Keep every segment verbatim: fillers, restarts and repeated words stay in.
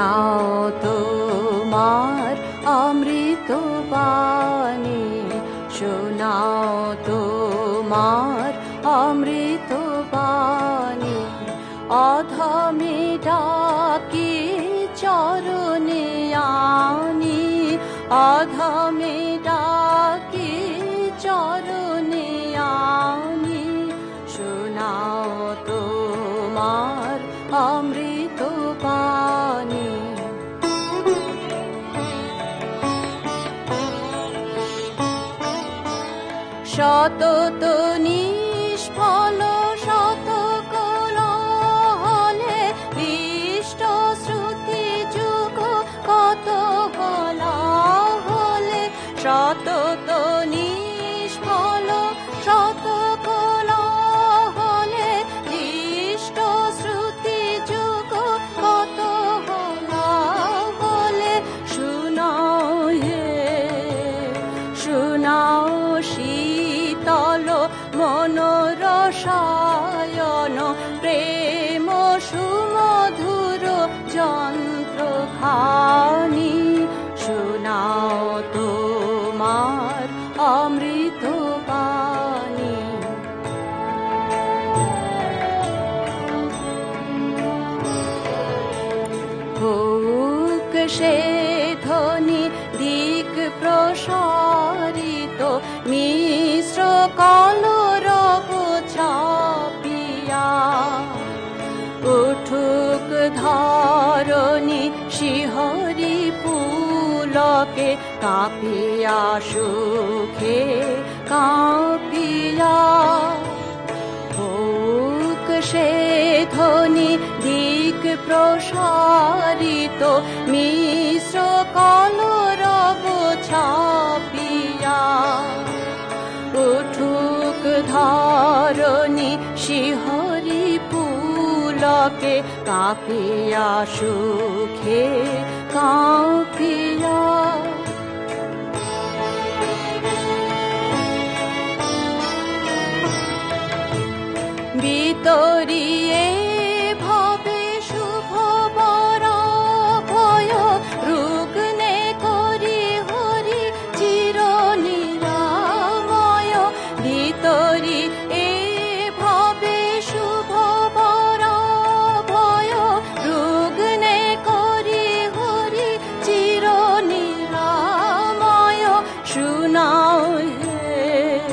শোনাও তোমার অমৃত বাণী, শোনাও তোমার অমৃত বাণী। অধমে ডাকি চরণে আনি, অধমে ডাকি চরণে আনি। শোনাও তোমার অমৃত বাণী। শতত নিষ্ফল শত কোলাহলে, ইষ্ট শ্রুতি যুগ কত কোলাহলে। শতত নিষ্ফল শত কোলাহলে, ইষ্ট শ্রুতি যুগ কত কোলাহলে। শুনাও হে শুনাও শীতল মনোরসায়ন, প্রেম সুমধুর যন্ত্র খানি। শোনাও তোমার অমৃত বাণী। হোক সে ধ্বনি দিক প্রসারিত, মিশ্র কলরব ছাপিয়া। উঠুক ধরণী শিহরি পুলকে, কাঁপিয়া সুখে কাঁপিয়া। হোক সে ধ্বনি দিক প্রসারিত, মিশ্র কলরব ছাপিয়া। উঠুক ধরণী শিহরি পুলকে, কাঁপিয়া সুখে কাঁপিয়া। বিতরিয়ে ভবে শুভ বর ভয়, রুগ্নে করি হরি চির নিরাময়। ভিতরি এ ভবে শুভ বর ভয়, রুগ্নে করি হরি চির নিরাময়। শুনাও হে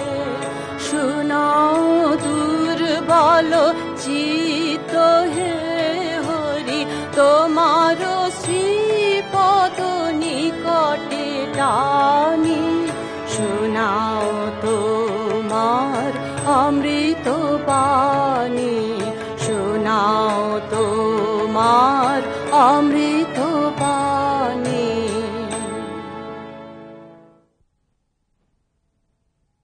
শুনাও দুর্বল চিত্ত হে হরি, তোমার শ্রীপদ নিকটে টানি। শোনাও তোমার অমৃত বাণী, শোনাও তোমার অমৃত